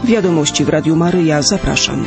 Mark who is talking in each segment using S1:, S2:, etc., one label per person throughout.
S1: Wiadomości w Radiu Maryja. Zapraszam.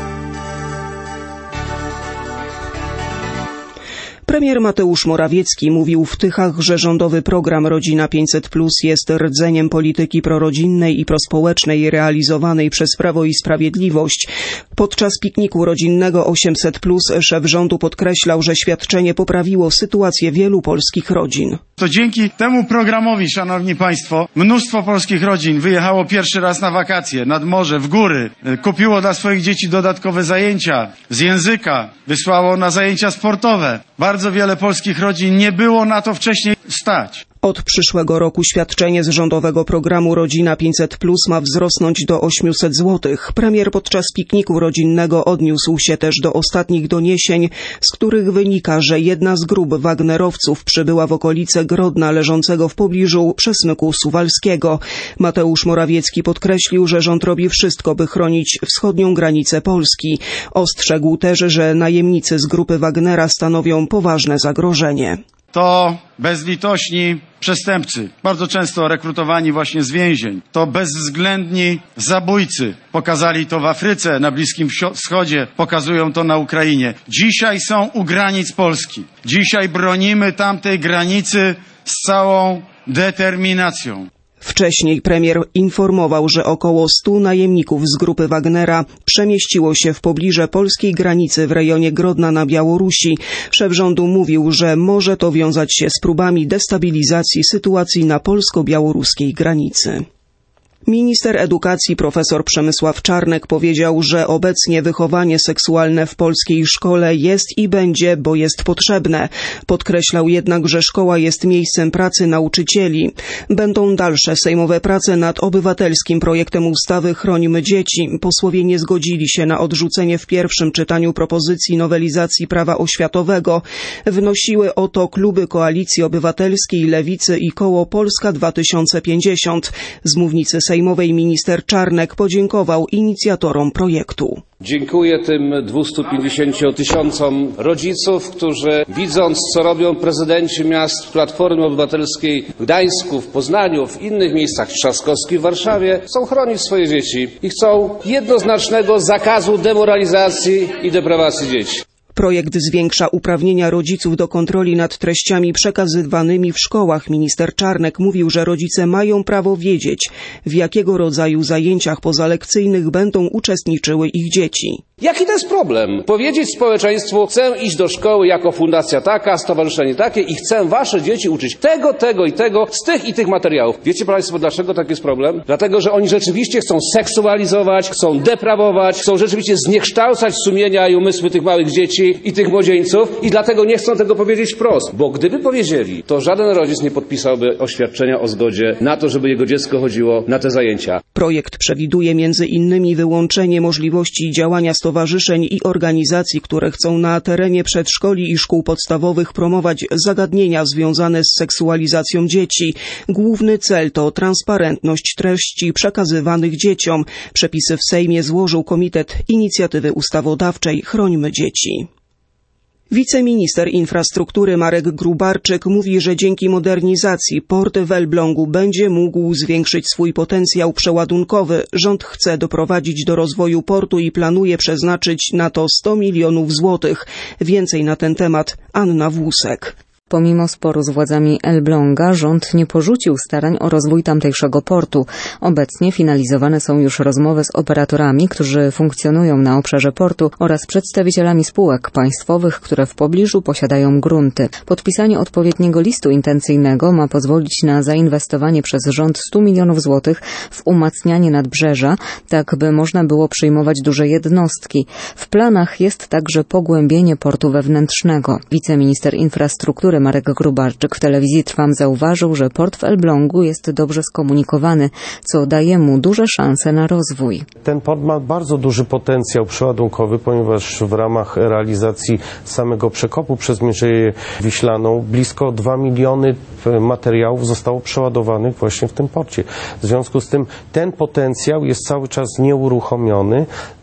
S1: Premier Mateusz Morawiecki mówił w Tychach, że rządowy program Rodzina 500+ jest rdzeniem polityki prorodzinnej i prospołecznej realizowanej przez Prawo i Sprawiedliwość. Podczas pikniku rodzinnego 800+ szef rządu podkreślał, że świadczenie poprawiło sytuację wielu polskich rodzin.
S2: To dzięki temu programowi, szanowni państwo, mnóstwo polskich rodzin wyjechało pierwszy raz na wakacje, nad morze, w góry, kupiło dla swoich dzieci dodatkowe zajęcia z języka, wysłało na zajęcia sportowe. Bardzo wiele polskich rodzin nie było na to wcześniej stać.
S1: Od przyszłego roku świadczenie z rządowego programu Rodzina 500+ ma wzrosnąć do 800 zł. Premier podczas pikniku rodzinnego odniósł się też do ostatnich doniesień, z których wynika, że jedna z grup wagnerowców przybyła w okolice Grodna leżącego w pobliżu Przesmyku Suwalskiego. Mateusz Morawiecki podkreślił, że rząd robi wszystko, by chronić wschodnią granicę Polski. Ostrzegł też, że najemnicy z grupy Wagnera stanowią poważne zagrożenie.
S2: To bezlitośni przestępcy, bardzo często rekrutowani właśnie z więzień. To bezwzględni zabójcy. Pokazali to w Afryce, na Bliskim Wschodzie, pokazują to na Ukrainie. Dzisiaj są u granic Polski. Dzisiaj bronimy tamtej granicy z całą determinacją.
S1: Wcześniej premier informował, że około 100 najemników z grupy Wagnera przemieściło się w pobliże polskiej granicy w rejonie Grodna na Białorusi. Szef rządu mówił, że może to wiązać się z próbami destabilizacji sytuacji na polsko-białoruskiej granicy. Minister edukacji profesor Przemysław Czarnek powiedział, że obecnie wychowanie seksualne w polskiej szkole jest i będzie, bo jest potrzebne. Podkreślał jednak, że szkoła jest miejscem pracy nauczycieli. Będą dalsze sejmowe prace nad obywatelskim projektem ustawy Chrońmy dzieci. Posłowie nie zgodzili się na odrzucenie w pierwszym czytaniu propozycji nowelizacji prawa oświatowego. Wnosiły o to kluby Koalicji Obywatelskiej, Lewicy i Koło Polska 2050. Z mównicy sejmowej minister Czarnek podziękował inicjatorom projektu.
S3: Dziękuję tym 250 000 rodziców, którzy widząc, co robią prezydenci miast Platformy Obywatelskiej w Gdańsku, w Poznaniu, w innych miejscach, w Trzaskowskim, w Warszawie, chcą chronić swoje dzieci i chcą jednoznacznego zakazu demoralizacji i deprawacji dzieci.
S1: Projekt zwiększa uprawnienia rodziców do kontroli nad treściami przekazywanymi w szkołach. Minister Czarnek mówił, że rodzice mają prawo wiedzieć, w jakiego rodzaju zajęciach pozalekcyjnych będą uczestniczyły ich dzieci.
S3: Jaki to jest problem? Powiedzieć społeczeństwu, chcę iść do szkoły jako fundacja taka, stowarzyszenie takie i chcę wasze dzieci uczyć tego, tego i tego z tych i tych materiałów. Wiecie państwo, dlaczego taki jest problem? Dlatego, że oni rzeczywiście chcą seksualizować, chcą deprawować, chcą rzeczywiście zniekształcać sumienia i umysły tych małych dzieci i tych młodzieńców i dlatego nie chcą tego powiedzieć wprost. Bo gdyby powiedzieli, to żaden rodzic nie podpisałby oświadczenia o zgodzie na to, żeby jego dziecko chodziło na te zajęcia.
S1: Projekt przewiduje między innymi wyłączenie możliwości działania stowarzyszeń i organizacji, które chcą na terenie przedszkoli i szkół podstawowych promować zagadnienia związane z seksualizacją dzieci. Główny cel to transparentność treści przekazywanych dzieciom. Przepisy w Sejmie złożył Komitet Inicjatywy Ustawodawczej Chrońmy dzieci. Wiceminister infrastruktury Marek Gróbarczyk mówi, że dzięki modernizacji port w Elblągu będzie mógł zwiększyć swój potencjał przeładunkowy. Rząd chce doprowadzić do rozwoju portu i planuje przeznaczyć na to 100 milionów złotych. Więcej na ten temat Anna Włusek.
S4: Pomimo sporu z władzami Elbląga, rząd nie porzucił starań o rozwój tamtejszego portu. Obecnie finalizowane są już rozmowy z operatorami, którzy funkcjonują na obszarze portu oraz przedstawicielami spółek państwowych, które w pobliżu posiadają grunty. Podpisanie odpowiedniego listu intencyjnego ma pozwolić na zainwestowanie przez rząd 100 milionów złotych w umacnianie nadbrzeża, tak by można było przyjmować duże jednostki. W planach jest także pogłębienie portu wewnętrznego. Wiceminister infrastruktury Marek Gróbarczyk w telewizji Trwam zauważył, że port w Elblągu jest dobrze skomunikowany, co daje mu duże szanse na rozwój.
S5: Ten port ma bardzo duży potencjał przeładunkowy, ponieważ w ramach realizacji samego przekopu przez Mierzeję Wiślaną blisko 2 miliony materiałów zostało przeładowanych właśnie w tym porcie. W związku z tym ten potencjał jest cały czas nieuruchomiony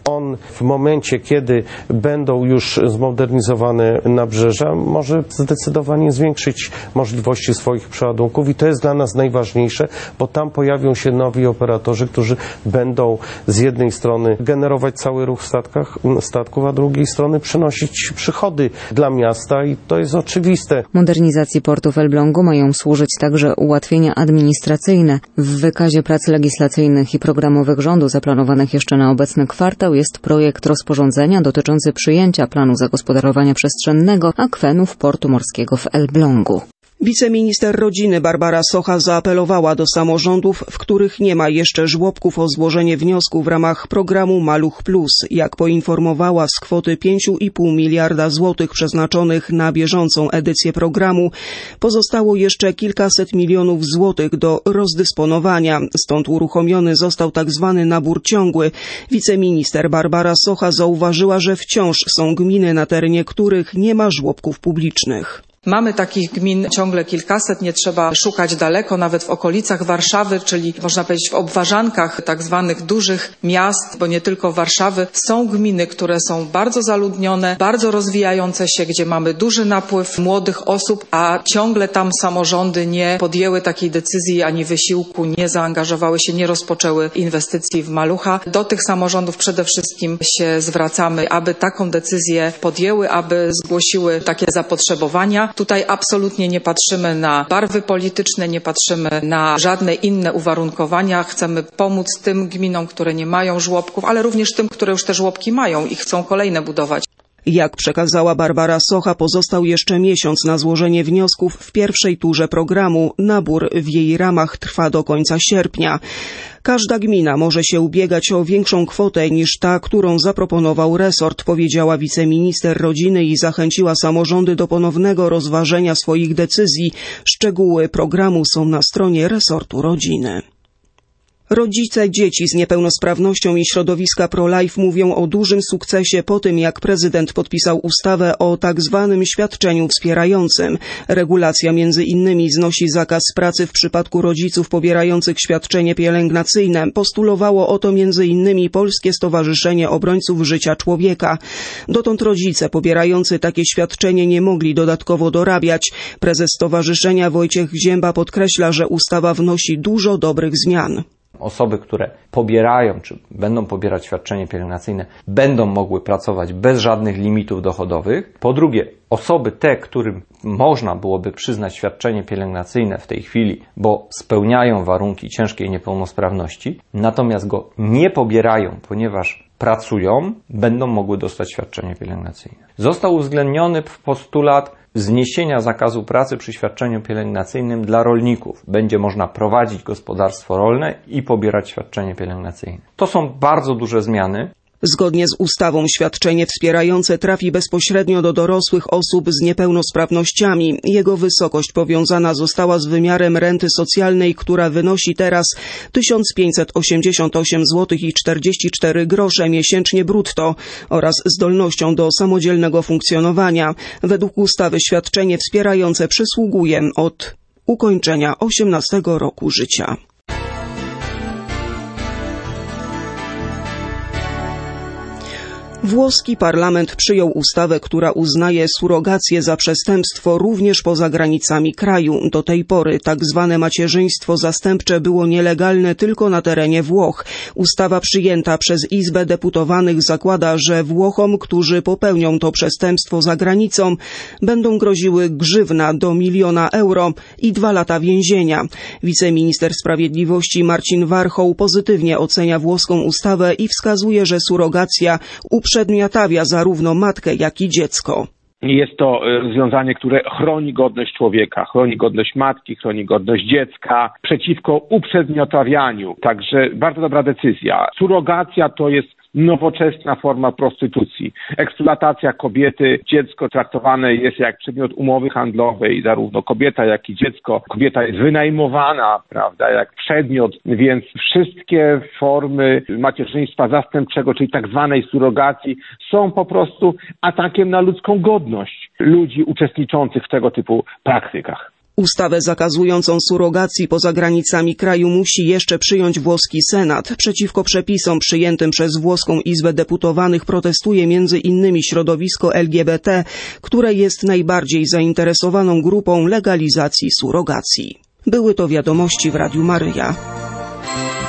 S5: On w momencie, kiedy będą już zmodernizowane nabrzeża, może zdecydowanie zwiększyć możliwości swoich przeładunków i to jest dla nas najważniejsze, bo tam pojawią się nowi operatorzy, którzy będą z jednej strony generować cały ruch statków, a z drugiej strony przynosić przychody dla miasta i to jest oczywiste.
S4: Modernizacji portu w Elblągu mają służyć także ułatwienia administracyjne. W wykazie prac legislacyjnych i programowych rządu zaplanowanych jeszcze na obecny kwartał jest projekt rozporządzenia dotyczący przyjęcia planu zagospodarowania przestrzennego akwenów portu morskiego w Elblągu.
S1: Wiceminister rodziny Barbara Socha zaapelowała do samorządów, w których nie ma jeszcze żłobków, o złożenie wniosku w ramach programu Maluch+. Jak poinformowała, z kwoty 5,5 miliarda złotych przeznaczonych na bieżącą edycję programu pozostało jeszcze kilkaset milionów złotych do rozdysponowania. Stąd uruchomiony został tzw. nabór ciągły. Wiceminister Barbara Socha zauważyła, że wciąż są gminy, na terenie których nie ma żłobków publicznych.
S6: Mamy takich gmin ciągle kilkaset, nie trzeba szukać daleko, nawet w okolicach Warszawy, czyli można powiedzieć w obwarzankach tak zwanych dużych miast, bo nie tylko Warszawy. Są gminy, które są bardzo zaludnione, bardzo rozwijające się, gdzie mamy duży napływ młodych osób, a ciągle tam samorządy nie podjęły takiej decyzji ani wysiłku, nie zaangażowały się, nie rozpoczęły inwestycji w Malucha. Do tych samorządów przede wszystkim się zwracamy, aby taką decyzję podjęły, aby zgłosiły takie zapotrzebowania. Tutaj absolutnie nie patrzymy na barwy polityczne, nie patrzymy na żadne inne uwarunkowania. Chcemy pomóc tym gminom, które nie mają żłobków, ale również tym, które już te żłobki mają i chcą kolejne budować.
S1: Jak przekazała Barbara Socha, pozostał jeszcze miesiąc na złożenie wniosków w pierwszej turze programu. Nabór w jej ramach trwa do końca sierpnia. Każda gmina może się ubiegać o większą kwotę niż ta, którą zaproponował resort, powiedziała wiceminister rodziny i zachęciła samorządy do ponownego rozważenia swoich decyzji. Szczegóły programu są na stronie resortu rodziny. Rodzice dzieci z niepełnosprawnością i środowiska pro-life mówią o dużym sukcesie po tym, jak prezydent podpisał ustawę o tak zwanym świadczeniu wspierającym. Regulacja między innymi znosi zakaz pracy w przypadku rodziców pobierających świadczenie pielęgnacyjne. Postulowało o to między innymi Polskie Stowarzyszenie Obrońców Życia Człowieka. Dotąd rodzice pobierający takie świadczenie nie mogli dodatkowo dorabiać. Prezes stowarzyszenia Wojciech Zięba podkreśla, że ustawa wnosi dużo dobrych zmian.
S7: Osoby, które pobierają, czy będą pobierać świadczenie pielęgnacyjne, będą mogły pracować bez żadnych limitów dochodowych. Po drugie, osoby te, którym można byłoby przyznać świadczenie pielęgnacyjne w tej chwili, bo spełniają warunki ciężkiej niepełnosprawności, natomiast go nie pobierają, ponieważ pracują, będą mogły dostać świadczenie pielęgnacyjne. Został uwzględniony postulat zniesienia zakazu pracy przy świadczeniu pielęgnacyjnym dla rolników. Będzie można prowadzić gospodarstwo rolne i pobierać świadczenie pielęgnacyjne. To są bardzo duże zmiany.
S1: Zgodnie z ustawą świadczenie wspierające trafi bezpośrednio do dorosłych osób z niepełnosprawnościami. Jego wysokość powiązana została z wymiarem renty socjalnej, która wynosi teraz 1588 zł i 44 grosze miesięcznie brutto oraz zdolnością do samodzielnego funkcjonowania. Według ustawy świadczenie wspierające przysługuje od ukończenia 18 roku życia. Włoski parlament przyjął ustawę, która uznaje surogację za przestępstwo również poza granicami kraju. Do tej pory tak zwane macierzyństwo zastępcze było nielegalne tylko na terenie Włoch. Ustawa przyjęta przez Izbę Deputowanych zakłada, że Włochom, którzy popełnią to przestępstwo za granicą, będą groziły grzywna do 1 000 000 euro i 2 lata więzienia. Wiceminister Sprawiedliwości Marcin Warchoł pozytywnie ocenia włoską ustawę i wskazuje, że surogacja uprzedmiotawia zarówno matkę, jak i dziecko.
S8: Jest to rozwiązanie, które chroni godność człowieka, chroni godność matki, chroni godność dziecka przeciwko uprzedmiotawianiu. Także bardzo dobra decyzja. Surogacja to jest nowoczesna forma prostytucji. Eksploatacja kobiety, dziecko traktowane jest jak przedmiot umowy handlowej, zarówno kobieta, jak i dziecko. Kobieta jest wynajmowana, prawda, jak przedmiot, więc wszystkie formy macierzyństwa zastępczego, czyli tak zwanej surogacji, są po prostu atakiem na ludzką godność ludzi uczestniczących w tego typu praktykach.
S1: Ustawę zakazującą surogacji poza granicami kraju musi jeszcze przyjąć włoski Senat. Przeciwko przepisom przyjętym przez włoską Izbę Deputowanych protestuje między innymi środowisko LGBT, które jest najbardziej zainteresowaną grupą legalizacji surogacji. Były to wiadomości w Radiu Maryja.